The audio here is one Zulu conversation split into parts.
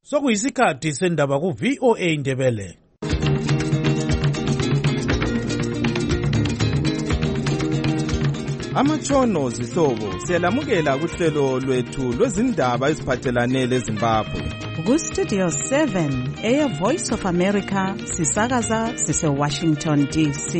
Sokuyisikhathi sendaba ku VOA Indebele. Amatshono zihlobo siyalamukela kuhlelo lwethu lwezindaba eziphathelane leZimbabwe. Ku Studio 7 Air Voice of America sisakaza sise Washington DC.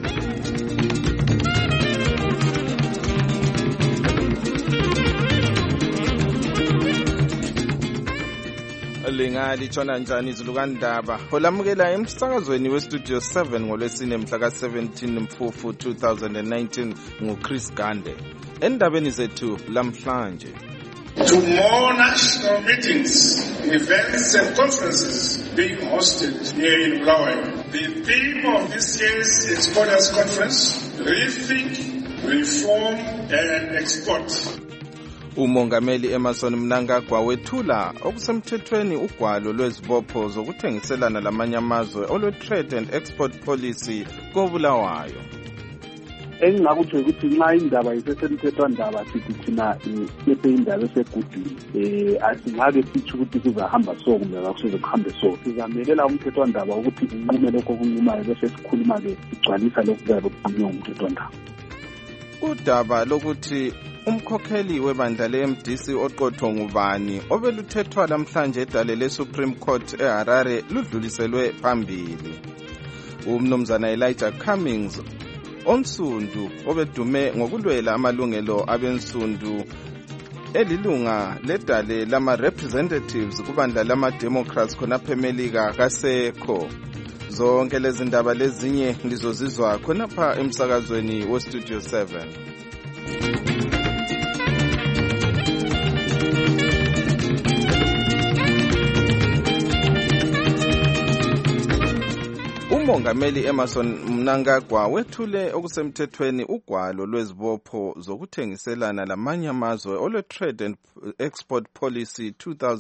Lingali tshona njani izulukandaba olamukela emsakazweni westudio 7 ngolwesine mhla ka-17 Mfumfu 2019 nguChris Gande. Endabeni zethu lamhlanje, to more national meetings, events and conferences being hosted here in Bulawayo. The theme of this year's Exporters Conference, Rethink, Reform and Export. Umongameli Emmerson Mnangagwa wethula okusemthethweni ugwalo lwezibopho zokuthengiselana lamanye amazwe olwe-Trade and Export Policy koBulawayo. Engingakuthi ukuthi nxa indaba isesemthethwandaba sithi thina ibe indaba esegudini asingake sithi ukuthi kuzahamba so kumbe akusoze kuhambe so. Sizamelela umthethwandaba ukuthi unqume lokho okunqumayo bese sikhuluma-ke sigcwalisa lokhu kuyabe kukhulunywa ngumthethwandaba. Udaba lokuthi umkhokheli webandla le-MDC oqotho ngubani obeluthethwa namhlanje edale le-Supreme Court eHarare ludluliselwe phambili. Umnumzana Elijah Cummings onsundu obedume ngokulwela amalungelo abensundu elilunga ledale lama-representatives kubandla lama-Democrats khonapha eMelika kasekho. Zonke lezi ndaba lezinye lizozizwa khonapha emsakazweni westudio 7. Umongameli Emmerson Mnangagwa wethule okusemthethweni ugwalo lwezibopho zokuthengiselana lamanye amazwe olwe-Trade and Export Policy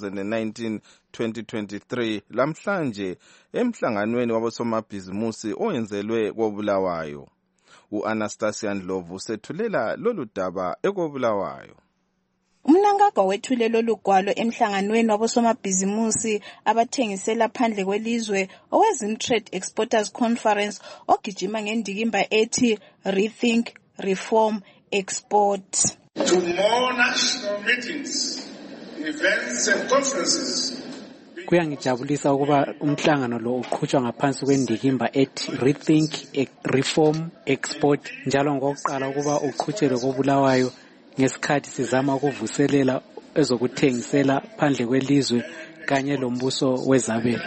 2019-2023 lamhlanje emhlanganweni wabosomabhizimusi oyenzelwe koBulawayo. U-Anastasia Ndlovu usethulela lolu daba ekoBulawayo. Mnangagwa wethule lolu gwalo emhlanganweni wabosomabhizimusi abathengisela phandle kwelizwe owezim-Trade Exporters Conference ogijima ngendikimba ethi Rethink, Reform, Export. To more national meetings, events and conferences. Kuyangijabulisa ukuba umhlangano lo uqhutshwa ngaphansi kwendikimba ethi Rethink, Reform, Export njalo ngokuqala ukuba uqhutshelwe koBulawayo ngesikhathi sizama ukuvuselela ezokuthengisela phandle kwelizwe kanye lombuso wezabelo.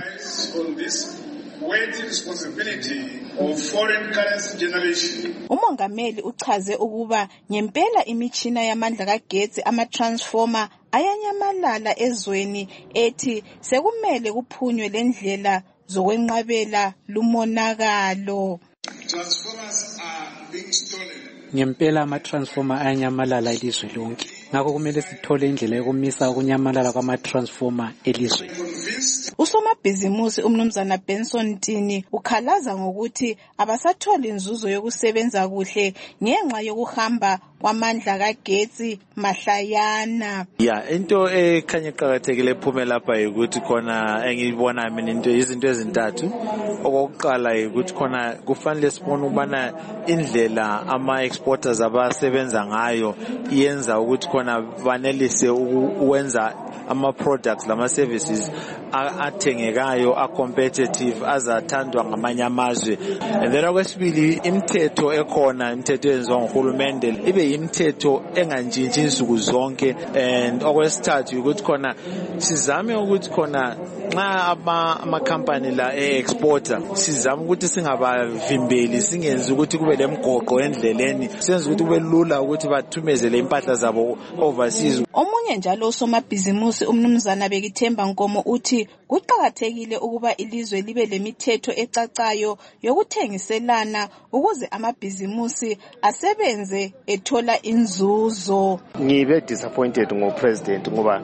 Umongameli uchaze ukuba ngempela imitshina yamandla kagetsi ama-transformer ayanyamalala ezweni ethi sekumele kuphunywe lendlela zokwenqabela lumonakalo. Transformers are being stolen. Ngempela ama-transformer ayanyamalala ilizwe lonke. Ngakho kumele sithole indlela yokumisa ukunyamalala kwama-transformer elizweni. Usomabhizimusi umnumzana Benson Ntini ukhalaza ngokuthi abasatholi inzuzo yokusebenza kuhle ngenxa yokuhamba kwamandla kagetsi mahlayana. Into ekhanya eqhakathekile ephume lapha ukuthi khona engiyibona mina izinto ezintathu. Okokuqala ukuthi khona kufanele sibone ubana indlela ama-exporters abasebenza ngayo yenza ukuthi khona banelise ukwenza ama-products lama-services athengekayo, a-competitive, azathandwa ngamanye amazwe. And then okwesibili imithetho ekhona, imithetho eyenziwa nguhulumende ibe imithetho engantshintshi insuku zonke. And okwesithathu ukuthi khona sizame ukuthi khona nxa ama-company la e-exporter sizame ukuthi singabavimbeli, singenzi ukuthi kube lemgoqo endleleni, senze ukuthi kube lula ukuthi bathumezele impahla zabo overseas. Omunye njalo usomabhizimusi umnumzana Bekithemba Nkomo uthi kuqhakathekile ukuba ilizwe libe lemithetho ecacayo yokuthengiselana ukuze amabhizimusi asebenze ethola inzuzo. Ngibe disappointed ngopresident ngoba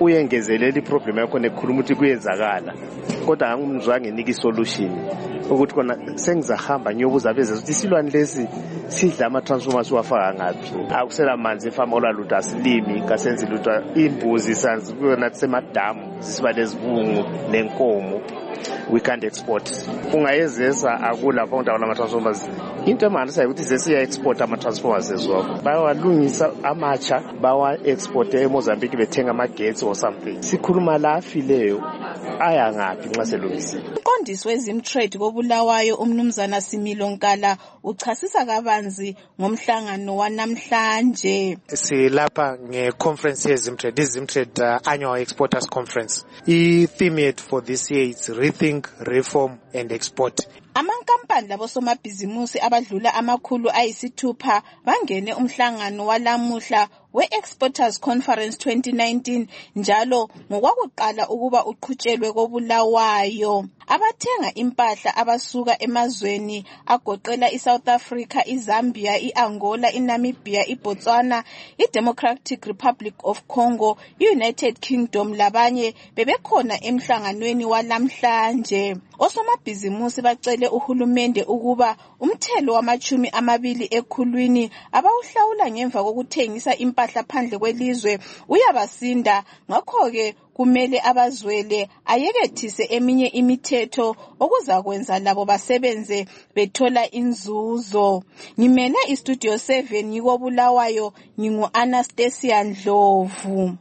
uyengezelela iproblem yakho nekhuluma ukuthi kuyenzakala kodwa angumzwange niki isolution ukuthi kona sengizahamba ngiyobuza abeze ukuthi isilwane lesi sidla ama-transformers wafaka ngaphi akusela manzi efama olwaluthi asilimi kasenzi lutho imbuzi kuyona semadamu zisiba lezibungu nenkomo we can't export ungayezesa akulapho ndawo lama-transformers into emanisa ukuthi sesiya-export ama-transformers eziwakho bayawalungisa amatsha bawa-exporte eMozambique bethenga amagetsi or something sikhuluma la afileyo aya ngaphi nxa selungisile. Umqondisi wezimtrade koBulawayo umnumzana Similo Nkala uchasisa kabanzi ngomhlangano wanamhlanje. Silapha ngeconference yezimtrade, izimtrade annual exporters conference. I-theme yethu for this year is rethink, reform and export. Amankampani labosomabhizimusi abadlula 600 bangene umhlangano walamuhla we-Exporters Conference 2019 njalo ngokwakuqala ukuba uqhutshelwe koBulawayo. Abathenga impahla abasuka emazweni agoqela iSouth Africa, iZambia, iAngola, iNamibia, iBotswana, iDemocratic Republic of Congo, iUnited Kingdom labanye bebekhona emhlanganweni walamhlanje. Osomabhizimusi bacele uhulumende ukuba umthelo wama-20 ekhulwini abawuhlawula ngemva kokuthengisa impahla phandle kwelizwe uyabasinda, ngakho-ke kumele abazwele ayekethise eminye imithetho okuzakwenza labo basebenze bethola inzuzo. Ngimele iStudio 7 ngikoBulawayo, ngingu-Anastasia Ndlovu.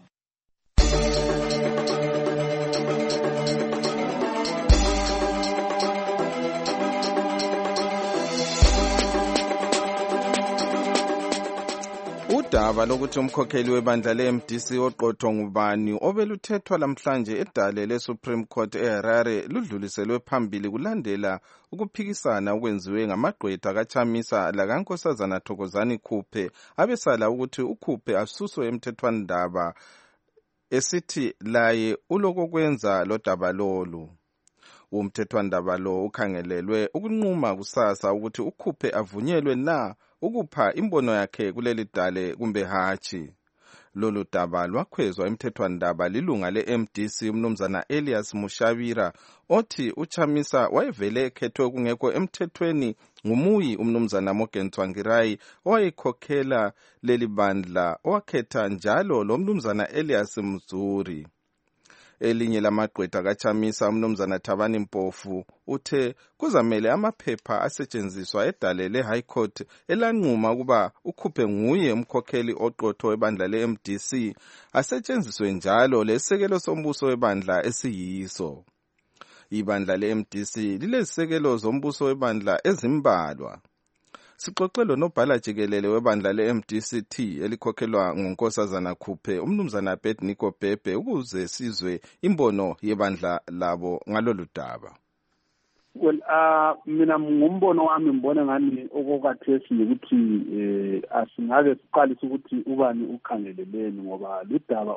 Udaba lokuthi umkhokheli webandla le-MDC oqotho ngubani obeluthethwa lamhlanje edale le-Supreme Court eHarare ludluliselwe phambili kulandela ukuphikisana okwenziwe ngamagqwetha kaChamisa lakaNkosazana Thokozani Khuphe abesala ukuthi uKhuphe asuswe emthethwandaba esithi laye ulokokwenza lo daba lolu. Umthethwandaba lo ukhangelelwe ukunquma kusasa ukuthi uKhuphe avunyelwe na ukupha imbono yakhe kuleli dale kumbe hatshi. Lolu daba lwakhwezwa emthethwandaba lilunga le-MDC umnumzana Elias Mushavira othi uChamisa wayevele ekhethwe kungekho emthethweni ngumuyi umnumzana Morgan Tsvangirai owayekhokhela leli bandla owakhetha njalo lo mnumzana Elias Mzuri. Elinye lamagqwetha kaChamisa umnumzana Thabani Mpofu uthe kuzamele amaphepha asetshenziswa edale le-High Court elanquma ukuba uKhuphe nguye umkhokheli oqotho webandla le-MDC asetshenziswe njalo lesekelo sombuso webandla esiyiso. Ibandla le-MDC lilezisekelo zombuso webandla ezimbalwa. Sixoxelo nobhala jikelele webandla le-MDCT elikhokhelwa nguNkosazana Khuphe umnumzana Abednego Bhebhe ukuze sizwe imbono yebandla labo ngalolu daba. Well, mina ngumbono wami ngibona ngani okokhathesi ukuthi asingake siqalise ukuthi ubani ukhangeleleni ngoba ludaba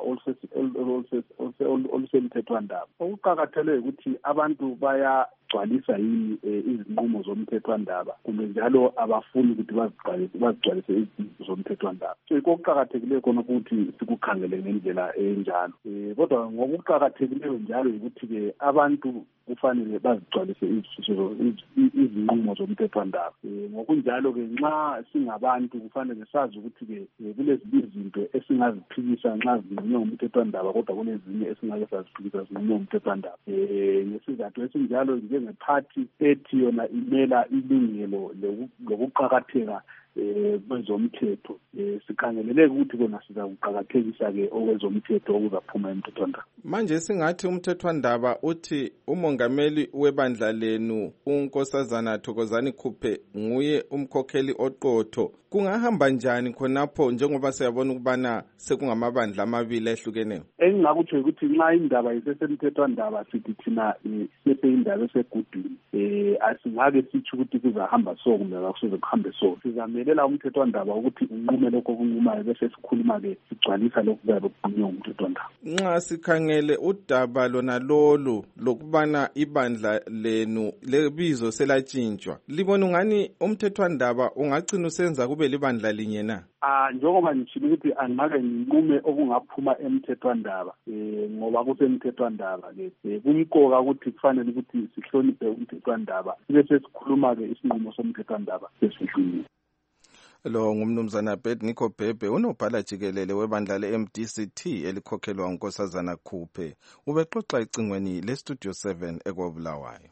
olusemthethwandaba. Okuqakathele ukuthi abantu bayagcwalisa yini izinqumo zomthethwandaba kumbe njalo abafuni ukuthi bazigcwalise izinto zomthethwandaba. So okuqakathekileyo khona ukuthi sikukhangele ngendlela enjalo. Kodwa ngokuqakathekileyo njalo ukuthi abantu kufanele bazigcwalise izinqumo zomthethwandaba. Ngokunjalo-ke nxa singabantu kufanele sazi ukuthi-ke kulezinye izinto esingaziphikisa nxa zinqunywe ngumthethwandaba kodwa kunezinye esingake saziphikisa zinqunywe ngumthethwandaba. Ngesizathu esinjalo njengephathi ethi yona imela ilungelo lokuqakatheka kwezomthetho sikhangeleleke ukuthi kona sizakuqakathekisa-ke okwezomthetho okuzaphuma emthethwandaba. Manje singathi umthethwandaba uthi umongameli webandla lenu uNkosazana Thokozani Khuphe nguye umkhokheli oqotho. Kungahamba njani khonapho njengoba siyabona ukubana sekungamabandla amabili ehlukeneyo? Engingakutsho ukuthi nxa indaba isesemthethwandaba sithi thina indaba esegudwini asingake sitsho ukuthi kuzahamba so kumbe akusoze kuhambe so. Sizamele sizamelela umthethwandaba ukuthi unqume lokho okunqumayo bese sikhuluma-ke sigcwalisa lokhu kuyabe kukhulunywa umthethwandaba. Nxa sikhangele udaba lona lolu lokubana ibandla lenu lebizo selatshintshwa, libona ungani umthethwandaba ungagcina usenza kube libandla linye na? Njengoba ngishilo ukuthi angake nginqume okungaphuma emthethwandaba ngoba kusemthethwandaba-ke kumqoka ukuthi kufanele ukuthi sihloniphe umthethwandaba bese sikhuluma-ke isinqumo somthethwandaba sesidlulile. Lo ngumnumzana Abednego Bhebhe, unobhala jikelele webandla le-MDCT elikhokhelwa uNkosazana Khuphe, ubexoxa ecingweni leStudio 7 eKobulawayo.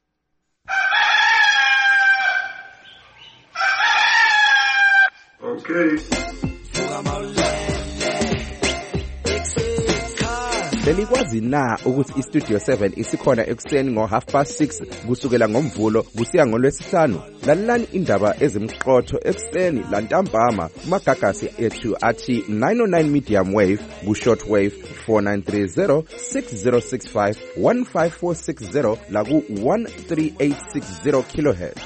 Okay. Belikwazi na ukuthi iStudio 7 isikhona ekuseni ngo6:30 kusukela ngoMvulo kusiya ngoLwesihlanu? Lalelani indaba ezimqotho ekuseni lantambama kumagagasi ethu athi 909 medium wave ku-short wave 4930 6065 15460 la ku-13860 kilohertz.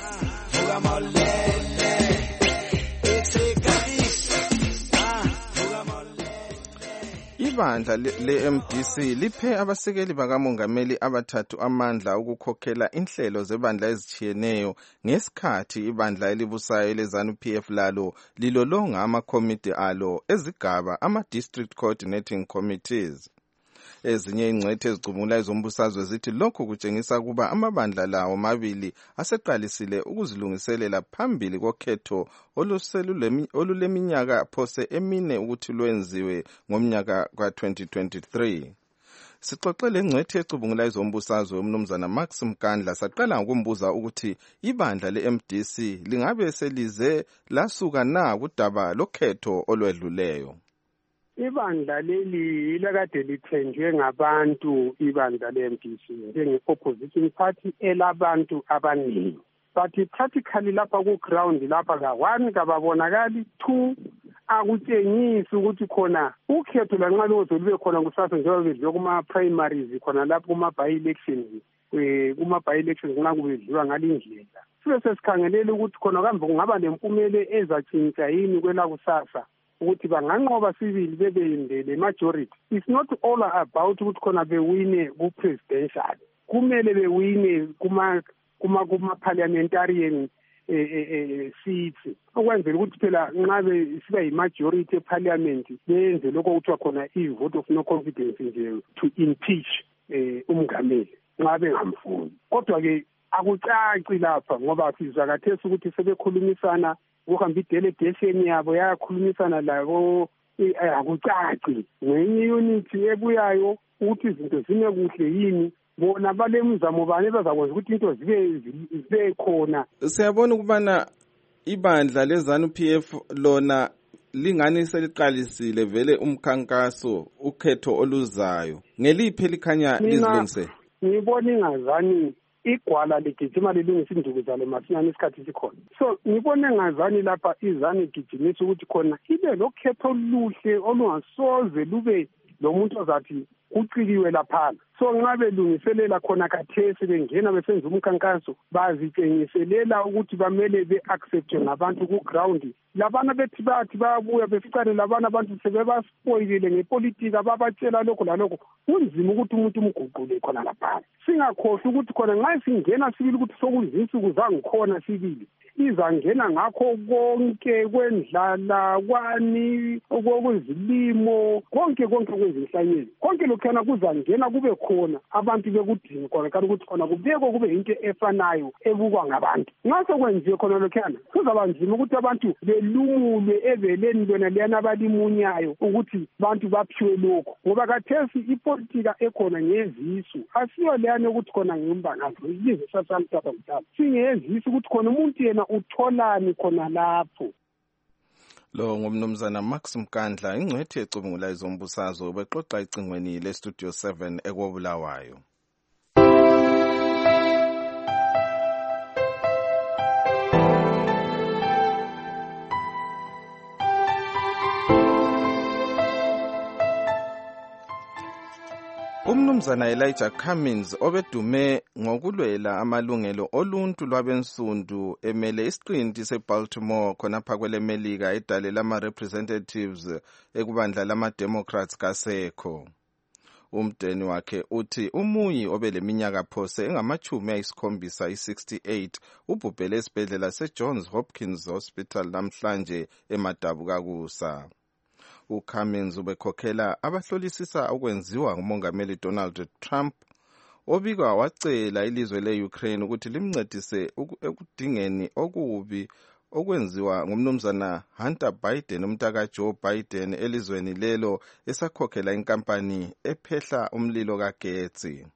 Ibandla le-MDC liphe abasekeli bakamongameli abathathu amandla ukukhokhela inhlelo zebandla ezitshiyeneyo ngesikhathi ibandla elibusayo leZANU-PF lalo lilolonga amakomiti alo ezigaba ama-District Coordinating Committees. Ezinye ingcwethi ezicubungula ezombusazwe zithi lokhu kutshengisa kuba amabandla lawo mabili aseqalisile ukuzilungiselela phambili kokhetho oluleminyaka phose emine ukuthi lwenziwe ngomnyaka ka-2023. Sixoxele ingcwethi ecubungula ezombusazwe umnumzana Max Mkandla saqala ngokumbuza ukuthi ibandla le-MDC lingabe selize lasuka na kudaba lokhetho olwedluleyo. Ibandla leli ilakade lithenjwe ngabantu ibandla le-MDC njenge-opposition party elabantu abaningi. But practically lapha ku-ground lapha ka-1 kababonakali, 2 akutshengisi ukuthi khona ukhetho lanxa luzolube khona kusasa njengoba bedliwe kuma-primaries khona lapho kuma-by-elections kuma-by-elections nxa kubedliwa ngalindlela. Sibe sesikhangelele ukuthi khona kambe kungaba lempumele ezatshintsha yini kwelakusasa ukuthi banganqoba sibili bebeyindele majority. It's not all about ukuthi khona bewine ku-presidential. Kumele bewine kuma-parliamentarian seats. Okwenzela ukuthi phela nxa siba yi-majority eparliament benze lokho kuthiwa khona i-vote of no confidence nje to impeach umngameli nxa bengamfuni. Kodwa-ke akucaci lapha ngoba sizwa kathesi ukuthi sebekhulumisana ukuhamba i-delegation yabo yakhulumisana labo akucaci ngenye unity ebuyayo ukuthi izinto zime kuhle yini bona balemizamo bani bazakwenza ukuthi into zibe khona. Siyabona ukubana ibandla leZANU-PF lona lingani seliqalisile vele umkhankaso ukhetho oluzayo ngeliphi elikhanya lizilungise. Ngibona ingazani igwala ligijima lilungisa induku zalo masinyane isikhathi sikhona. So ngibone ngazani lapha izani igijimisa ukuthi khona ibe lokhetho oluhle olungasoze lube lomuntu ozathi kuciliwe laphana. So nxa belungiselela khona kathesi bengena besenza umkhankaso bazitshengiselela ukuthi bamele be-acceptwe ngabantu ku-ground. Labana bethi bathi bayabuya beficane labana abantu sebebaspoilile ngepolitika babatshela lokho lalokho kunzima ukuthi umuntu umguqule khona laphana. Singakhohlwa ukuthi khona nxa singena sibili ukuthi sokuzinsuku zangikhona sibili izangena ngakho konke kwendlala kwani okwezilimo konke kwezinhlanyeli konke lokhana kuzangena kube khona abantu bekudinga khona kanti ukuthi khona kubekho kube into efanayo ebukwa ngabantu. Nxa sekwenziwe khona lokhana kuzaba nzima ukuthi abantu belumule eveleni lona liyana balimunyayo ukuthi abantu baphiwe lokho ngoba kathesi ipolitika ekhona ngezisu asiyo leyana ukuthi khona ngimbanazo ilizwe sasamthatha mhlaba singezisu ukuthi khona umuntu yena utholani khona lapho. Lo ngumnumzana Max Mkandla ingcwethi ecubungula izombusazwe bexoxa icingweni leStudio 7 eKobulawayo. Umnumzana Elijah Cummings obedume ngokulwela amalungelo oluntu lwabensundu emele isiqinti seBaltimore khonapha kwelemelika edale lama-representatives ekubandla lama-Democrats kasekho. Umdeni wakhe uthi umuyi obeleminyaka phose engama-78 ubhubhele esibhedlela seJohns Hopkins Hospital namhlanje eMadabukakusa. uCummings ubekhokhela abahlolisisa ukwenziwa ngumongameli Donald Trump obikwa wacela ilizwe le-Ukraine ukuthi limncedise ekudingeni okubi okwenziwa ngumnumzana Hunter Biden umntaka Joe Biden elizweni lelo esakhokhela inkampani ephehla umlilo kagetsi.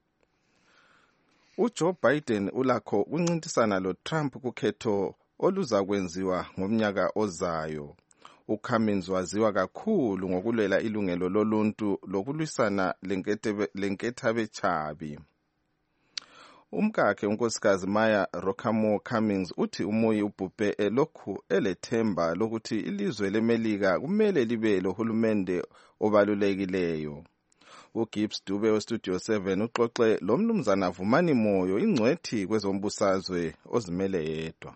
uJoe Biden ulakho uncintisana loTrump kukhetho oluzakwenziwa ngomnyaka ozayo. uCummings waziwa kakhulu ngokulwela ilungelo loluntu lokulwisana lenkethabechabi. Umkakhe unkosikazi Maya Rockamo Cummings uthi umuyi ubhubhe elokhu elethemba lokuthi ilizwe lemelika kumele libe lohulumende obalulekileyo. uGibbs Dube weStudio 7 uxoxe lo mnumzana Vumani Moyo ingcwethi kwezombusazwe ozimele yedwa.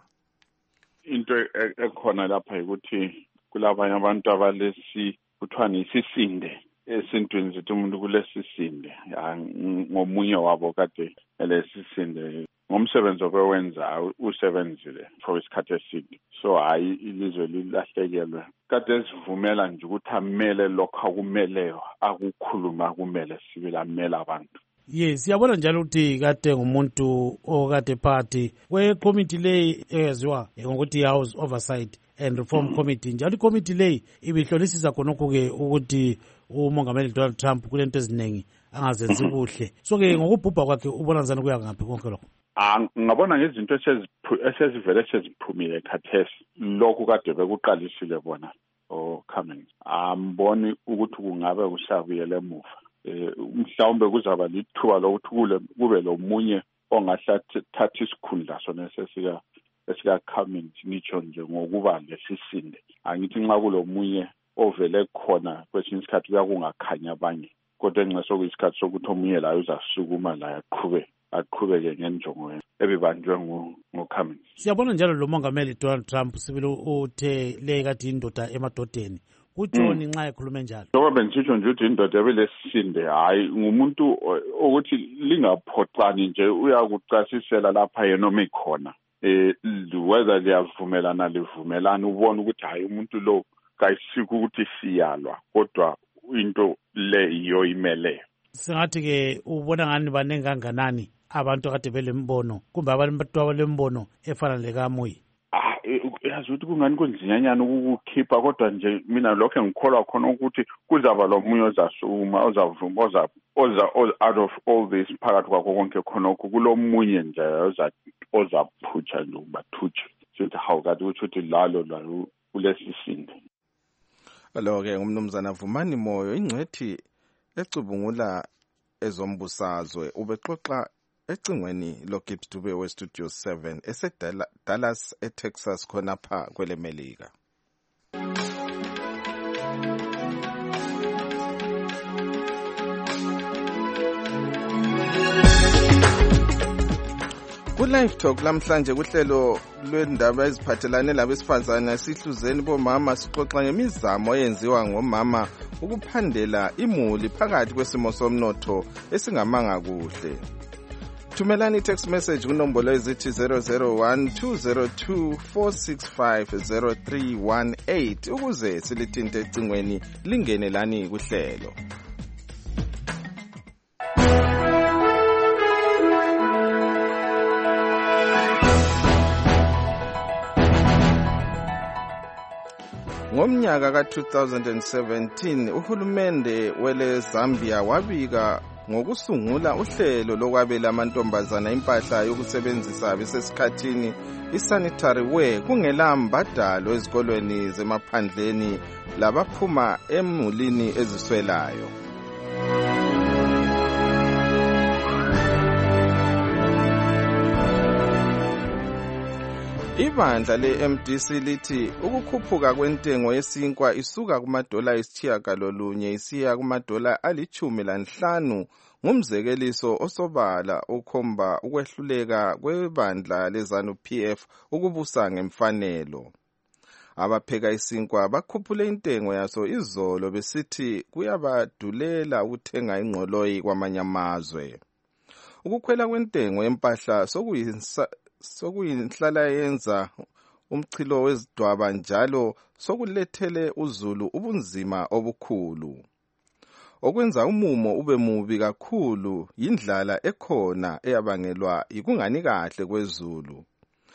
Into ekhona lapha ukuthi kulabanye abantu abalesi kuthiwa isisinde esintwini zithi umuntu kulesisinde ngomunye wabo kade elesisinde ngomsebenzi obewenza usebenzile for isikhathi eside so hayi ilizwe lilahlekelwe kade sivumela nje ukuthi amele lokho akumeleyo akukhuluma akumele sibila amela abantu. Yes, siyabona njalo ukuthi kade ngumuntu okade party kwe-committee leyi eyaziwa ngokuthi House Oversight and Reform Committee. Njalo i-committee leyi ibihlolisisa khonokho-ke ukuthi umongameli Donald Trump kulento eziningi angazenzi kuhle. So-ke ngokubhubha kwakhe ubona njani kuya ngaphi konke lokho? Ngabona ngezinto esezivele seziphumile khathesi lokhu kade bekuqalisile bona Cummings. Amboni ukuthi kungabe kusabuyele emuva. Mhlawumbe kuzaba lithuba lokuthi kube lomunye ongathatha isikhundla sona esika Cummings nitsho nje ngokuba lesisinde. Angithi nxa kulomunye ovele khona kwesinye isikhathi kuyakungakhanya abanye kodwa enxeso kuyisikhathi sokuthi omunye la uzasukuma la aqhubeke ngenjongo ebibanjwe ngoCummings. Siyabona njalo lo mongameli Donald Trump sibili uthe le kade indoda emadodeni kutshoni nxa ekhulume njalo. Ngoba bengisho nje ukuthi indoda ebelesinde hayi ngumuntu ukuthi lingaphoxani nje uyakucasisela lapha yena noma ikhona whether liyavumelana livumelana ubona ukuthi hayi umuntu lo kayisiko ukuthi siyalwa kodwa into le iyo imele. Singathi ke ubona ngani banenge kanganani abantu kade belembono kumbe abantu abalembono efana lekaMoyi? Yazi ukuthi kungani kunzinyanyana ukukhipha kodwa nje mina lokho ngikholwa khona ukuthi kuzaba lo munye ozasuma ozavuma out of all this phakathi kwakho konke khonokho kulomunye nje ozaphutsha nje ubathutshe sithi hawu kade ukuthi lalo kulesisinde. Lo-ke ngumnumzana Vumani Moyo ingcwethi ecubungula ezombusazwe ubexoxa ecingweni loGibbs Dube weStudio 7 eseDallas eTexas khonapha kwelemelika. Ku-Live Talk lamhlanje kuhlelo lwendaba eziphathelane labesifazane sihluzeni bomama sixoxa ngemizamo eyenziwa ngomama ukuphandela imuli phakathi kwesimo somnotho esingamanga kuhle. Thumelani text message kunombolo ezithi 0012024650318 ukuze silithinte ecingweni lingene lani kuhlelo. Ngomnyaka ka-2017 uhulumende wele Zambia wabika ngokusungula uhlelo lokwabela amantombazana impahla yokusebenzisa besesikhathini isanitary wear kungela mbadalo ezikolweni zemaphandleni labaphuma emulini eziswelayo. Ibandla le-MDC lithi ukukhuphuka kwentengo yesinkwa isuka kumadola $9 isiya kumadola $15 ngumzekeliso osobala okhomba ukwehluleka kwebandla leZANU-PF ukubusa ngemfanelo. Abapheka isinkwa bakhuphule intengo yaso izolo besithi kuyabadulela ukuthenga ingqoloyi kwamanye amazwe. Ukukhwela kwentengo yempahla sokuyinhlala yenza umchilo wezidwaba njalo sokulethele uZulu ubunzima obukhulu. Okwenza umumo ube mubi kakhulu yindlala ekhona eyabangelwa yikungani kahle kweZulu.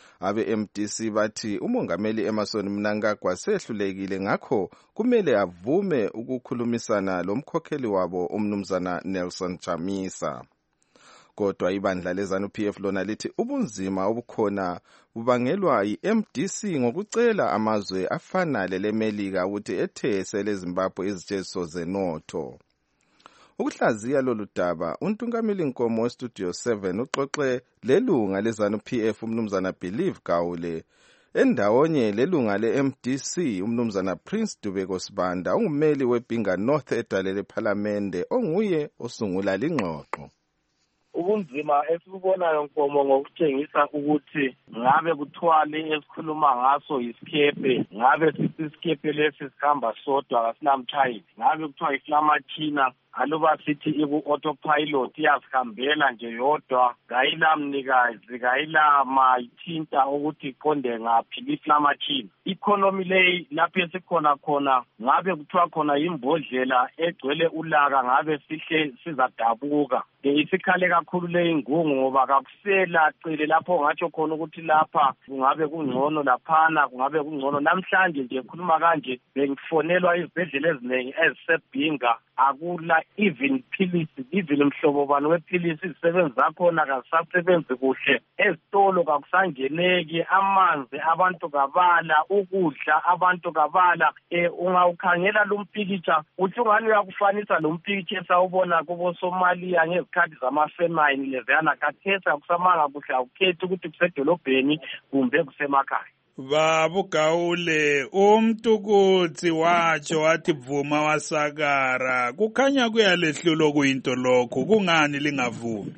Abe-MDC bathi umongameli Emmerson Mnangagwa sehlulekile ngakho kumele avume ukukhulumisana lomkhokheli wabo umnumzana Nelson Chamisa. Kodwa ibandla leZANU-PF lona lithi ubunzima obukhona bubangelwa yi-MDC ngokucela amazwe afana leleMelika ukuthi ethese Zimbabwe izitsheso zenotho. Ukuhlaziya lolu daba, untungameli Nkomo weStudio 7 uxoxe lelunga leZANU-PF umnumzana Believe Gawule, endawonye lelunga le-MDC umnumzana Prince Dubeko Sibanda ungumeli weBinga North edalele ePhalamende onguye osungula lingxoxo. Ubunzima esibubonayo Nkomo ngokutshengisa ukuthi ngabe kuthwale esikhuluma ngaso isikhepe, ngabe sithi isikhepe lesi sikhamba sodwa kasinamtshayeli, ngabe kuthiwa iflamachina aluba sithi iku-autopilot iyazihambela nje yodwa, kayila mnikazi, kayila mayithinta ukuthi iqonde ngaphi iflamachina. Economy leyi lapho esikhona khona ngabe kuthiwa khona imbodlela egcwele ulaka ngabe sihle sizadabuka. Isikhale kakhulu leyi ingungu ngoba kakusela cele lapho ngatsho khona ukuthi lapha kungabe kungcono laphana kungabe kungcono. Namhlanje nje khuluma kanje bengifonelwa izibhedlela eziningi ezisebhinga akula even philisi, even mhlobo bani wephilisi izisebenzi zakhona kazisasebenzi kuhle, ezitolo kakusangeneki, amanzi abantu kabala, ukudla abantu kabala. Ungawukhangela lo mpikitsha uthi ungani uyakufanisa lo mpikitsha esawubona kubo Somalia ngezikhathi zamafemine leziyana, kathesa akusamanga kuhle, awukhethi ukuthi kusedolobheni kumbe kusemakhaya. Babu Gawule, umtukuthi watsho wathi vuma wasakara, kukhanya kuyalehlulo kuyinto lokho, kungani lingavumi?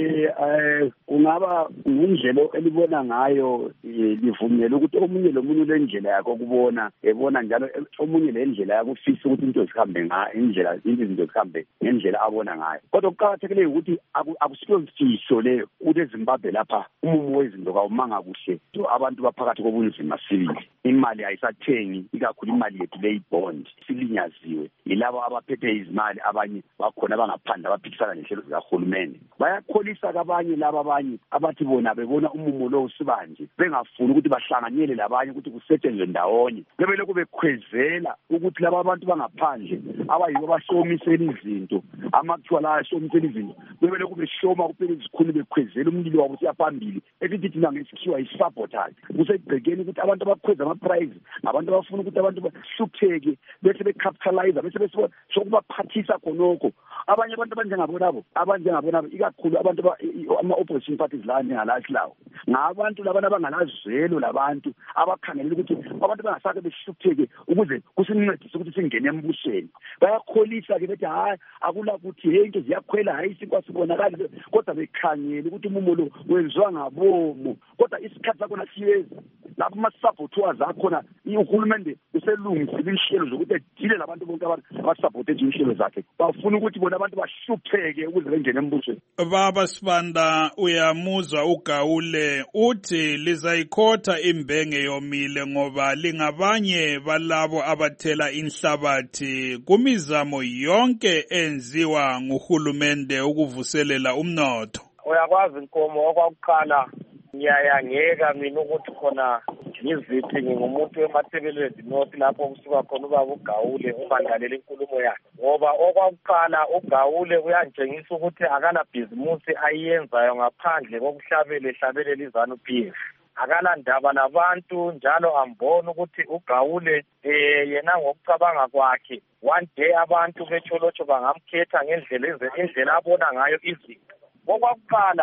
Kungaba ngindlela elibona ngayo livumela ukuthi omunye lomunye lendlela yakho kubona, ebona njalo omunye lendlela yakufisa ukuthi into zihambe ngayo, indlela izinto zihambe ngendlela abona ngayo. Kodwa kuqakathekile ukuthi akusilo mfiso leyo ukuthi eZimbabwe lapha umumo wezinto kawumanga kuhle, abantu baphakathi kobunzima sibili. Imali ayisathengi, ikakhulu imali yethu leyibond silinyaziwe yilabo abaphethe izimali, abanye bakhona bangaphandle abaphikisana nehlelo zikahulumeni. Bayakholisa abanye laba abanye abathi bona bebona umumo lo usibanje, bengafuni ukuthi bahlanganyele labanye ukuthi kusetshenzwe ndawonye. Bebele kube khwezela ukuthi laba abantu bangaphandle abayibo bashomisela izinto, amakuthiwa la ashomisela izinto, bebele kube shoma kuphela izikhulu bekhwezela umlilo wabo siyaphambili. Esithi thina ngesikhiwa yi-sabotage, kusegcekeni ukuthi abantu abakhweza ama-prize, abantu abafuna ukuthi abantu bahlupheke bese becapitalize, bese sokubaphathisa khonokho. Abanye abantu abanjengabonabo ikakhulu abantu ama-opposition parties la ngalathi lawo ngabantu labana abangalazelo labantu abakhangelela ukuthi abantu bangasake behlupheke ukuze kusincedise ukuthi singene embusweni. Bayakholisa ke bethi hayi akula ukuthi into ziyakhwela, hayi isinkwa sibonakala, kodwa bekhangela ukuthi umumo lo wenziwa ngabomo. Kodwa isikhathi sakona siyeza lapho ama-saboteurs akhona, uhulumende uselungisile inhlelo zokuthi edile labantu bonke abasabothe inhlelo zakhe, bafuna ukuthi bona abantu bahlupheke ukuze bengene embusweni. Baba Sibanda, uyamuzwa uGawule uthi lizayikhotha imbenge yomile ngoba lingabanye balabo abathela inhlabathi kumizamo yonke enziwa nguhulumende ukuvuselela umnotho. Uyakwazi Nkomo, okwakuqala ngiyayangeka mina ukuthi khona ngizithi ngingumuntu wemathebelezi North lapho kusuka khona ubaba uGawule ubandalela inkulumo yakhe, ngoba okwakuqala uGawule uyantshengisa ukuthi akala bhizimusi ayenzayo ngaphandle kokuhlabelela iZANU-PF. Akala ndaba nabantu, njalo ambona ukuthi uGawule yena ngokucabanga kwakhe one day abantu becholotsho bangamkhetha ngendlela abona ngayo izinto. Okwakuqala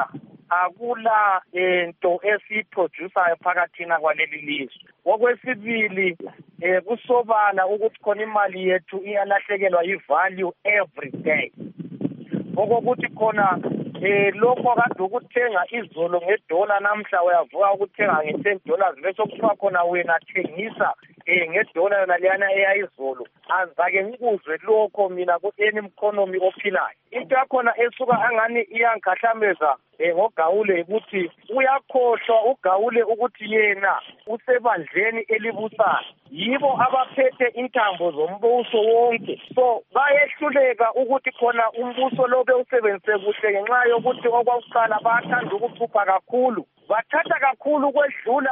akula into esiyiprodusayo phakathina kwaleli lizwe. Okwesibili kusobala ukuthi khona imali yethu iyalahlekelwa yivalue every day. Okokuthi khona lokho kade ukuthenga izolo ngedola namhla uyavuka ukuthenga nge$10 bese kuthiwa khona wena thengisa ngedola yona leyana eyayizolo. Azake ngikuzwe lokho mina ku-any economy ophilayo. Into yakhona esuka angani iyankahlameza ngoGawule ukuthi uyakhohlwa uGawule ukuthi yena usebandleni elibusayo. Yibo abaphethe intambo zombuso wonke. So bayehluleka ukuthi khona umbuso lo bewusebenzise kuhle ngenxa yokuthi okwakuqala bayathanda ukucupha kakhulu. Bathatha kakhulu kwedlula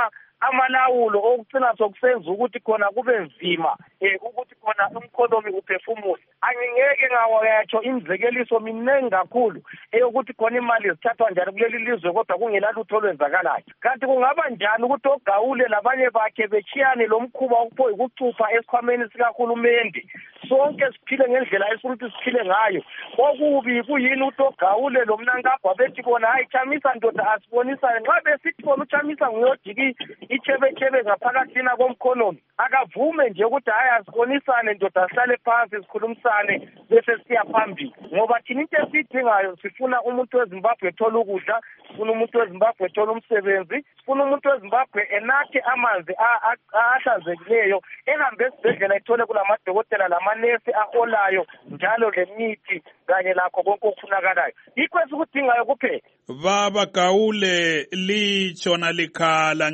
amalawulo okugcina sokusenza ukuthi khona kube nzima ukuthi khona umkhonomi uphefumule. Angingeke ngawayatsho imizekeliso minengi kakhulu eyokuthi khona imali zithathwa njani kuleli lizwe kodwa kungelalutho olwenzakalayo. Kanti kungaba njani ukuthi oGawule labanye bakhe bechiyane lo mkhuba okuphoyi ukucupha esikhwameni sikahulumende? Sonke siphile ngendlela esithi siphile ngayo. Okubi kuyini ukuthi oGawule lo mnankagwa bethi bona hayi chamisa ndoda asibonisa nxa besithi bona uchamisa nguyodiki ichebechebe ngaphakathina komkhonomi. Akavume nje ukuthi hayi asibonisane ndoda sihlale phansi sikhulumisane bese siya phambili. Ngoba thina into esiyidingayo sifuna umuntu weZimbabwe ethola ukudla, sifuna umuntu weZimbabwe ethola umsebenzi, sifuna umuntu weZimbabwe enathe amanzi ahlanzekileyo, ehambe esibhedlela ethole kulamadokotela lamanesi aholayo njalo lemithi kanye lakho konke okufunakalayo. Yikho esikudingayo kuphela. Baba Gawule litshona likhala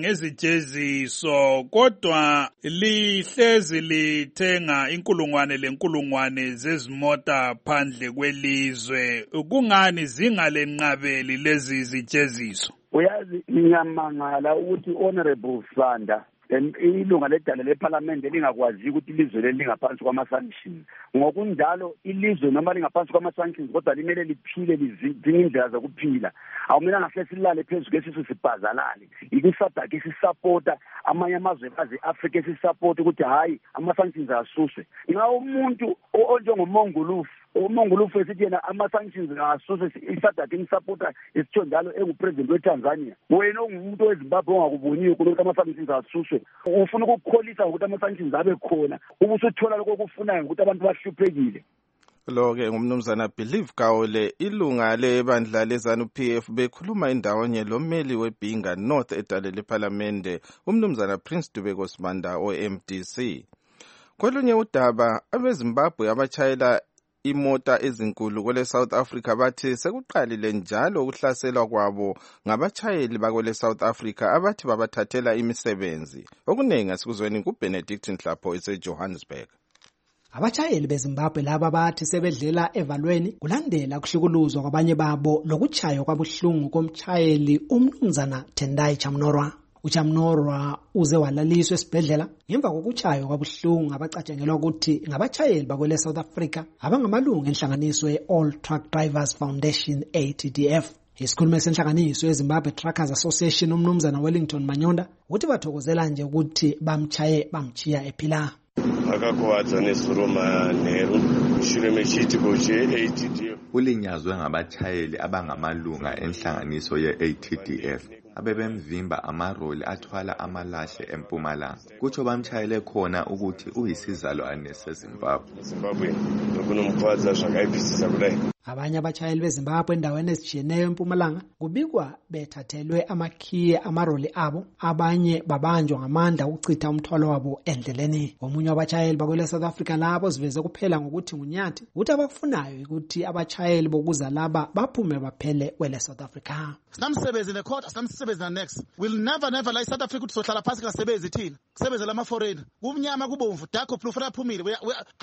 ngezijeziso kodwa lihlezi lithenga inkulungwane zezimota phandle kwelizwe. Kungani zingalenqabeli lezi zijeziso? Uyazi ngiyamangala ukuthi Honorable Sanda ilunga ledala leParliament lingakwazi ukuthi ilizwe leli lingaphansi kwama-sanctions. Ngokunjalo ilizwe noma lingaphansi kwama-sanctions kodwa limele liphile lidinga indlela zokuphila. Awumelanga hle silale phezu kwesisu sibhazalale. ISADC isisapota amanye amazwe aze-Afrika esisapota ukuthi hayi ama-sanctions asuswe. Nxa umuntu onjengomongulufu uMongulufu esithi yena ama-sanctions asuswe iSADC imsapota esitsho njalo engupresident weTanzania. Wena ungumuntu weZimbabwe ongakuboniyo ukuthi ama-sanctions asuswe. Ufuna ukukholisa ukuthi ama-sanctions abe khona ubusuthola lokho okufunayo ukuthi abantu bahluphekile. Lo-ke ngumnumzana Believe Gawule, ilunga lebandla leZANU-PF, bekhuluma indawonye lommeli weBhinga North edale lePhalamende umnumzana Prince Dubeko Sibanda o-MDC. Kolunye udaba, abeZimbabwe abatshayela imota ezinkulu kwele South Africa bathi sekuqalile njalo ukuhlaselwa kwabo ngabatshayeli bakwele South Africa abathi babathathela imisebenzi. Okunengi asikuzweni kuBenedict Nhlapho eseJohannesburg. Abatshayeli beZimbabwe laba bathi sebedlela evalweni kulandela kuhlukuluzwa kwabanye babo lokuchaywa kwabuhlungu komtshayeli umnumzana Tendai Chamnorwa. uChamnorwa uze walaliswa esibhedlela ngemva kokuchaywa kwabuhlungu abacatshangelwa ukuthi ngabatshayeli bakwele South Africa abangamalungu enhlanganiso ye-All Truck Drivers Foundation ATDF. Isikhulumi senhlanganiso yeZimbabwe Truckers Association umnumzana Wellington Manyonda uthi bathokozela nje ukuthi bamchiya ephila. Akakuwadza nesuruma nheru shure mechiitiko che-ATDF ulinyazwe ngabatshayeli abangamalunga enhlanganiso ye-ATDF abebemvimba amaroli athwala amalahle eMpumalanga. Kutsho bamtshayele khona ukuthi uyisizalwane seZimbabwe nokunomkhwaza zvakaipisisa kudai. Abanye abatshayeli beZimbabwe endaweni ezitshiyeneyo eMpumalanga kubikwa bethathelwe amakhiye amaroli abo, abanye babanjwa ngamandla ukuchitha umthwalo wabo endleleni. Omunye wabatshayeli bakwele South Africa labo ziveze kuphela ngokuthi nguNyathi uthi abakufunayo ukuthi abatshayeli bokuza laba baphume baphele kwele South Africa. Sinamsebenzi necourt, asamsebenzi next. We'll never like South Africa ukuthi sohlala phansi ngasebenzi thina. Kusebenza lama foreign. Kubumnyama kubomvu, dark blue funa phumile.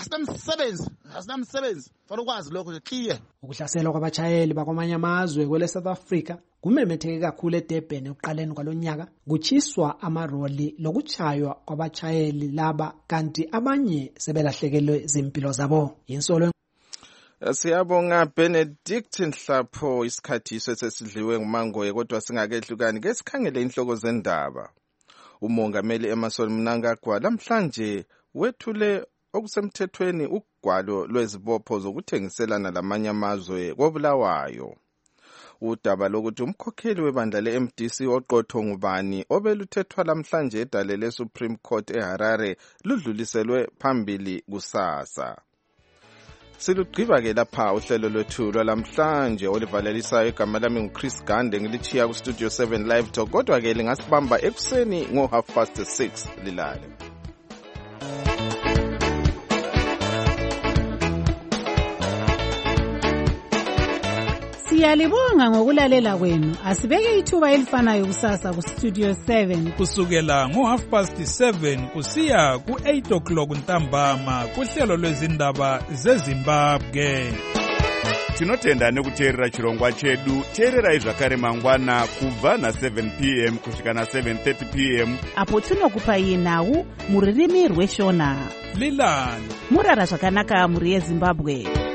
Asinamsebenzi. Fana ukwazi lokho nje clear. Ukuhlaselwa kwabatshayeli bakwamanye amazwe kwele South Africa kumemetheke kakhulu eDurban ekuqaleni kwalonyaka, kuchiswa amaroli lokuchaywa kwabatshayeli laba kanti abanye sebelahlekelwe zimpilo zabo. Yinsolo Siyabonga Benedict Nhlapho, isikhathi sesidliwe ngumangoye kodwa singakehlukani ke sikhangele inhloko zendaba. Umongameli Emmerson Mnangagwa namhlanje wethule okusemthethweni ugwalo lwezibopho zokuthengiselana lamanye amazwe koBulawayo. udaba lokuthi umkhokheli webandla le-MDC oqotho ngubani obeluthethwa lamhlanje edale le-Supreme Court eHarare ludluliselwe phambili kusasa. Silugqiba-ke lapha uhlelo lwethu lwalamhlanje olivalelisayo. Igama lami nguChris Gande, ngilichiya kuStudio 7 Live Talk, kodwa-ke lingasibamba ekuseni ngo6:30 lilale. Siyalibonga ngokulalela kwenu. Asibeke ithuba elifanayo kusasa kuStudio 7 kusukela ngo7:30 kusiya ku8 ntambama kuhlelo lwezindaba zeZimbabwe. Tinotenda nekuteerera chirongwa chedu. Teererai zvakare mangwana kubva na7 p.m. kusvika na7:30 p.m. apo tinokupai nhau muririmi rweshona. Lilani murara zvakanaka muri yeZimbabwe.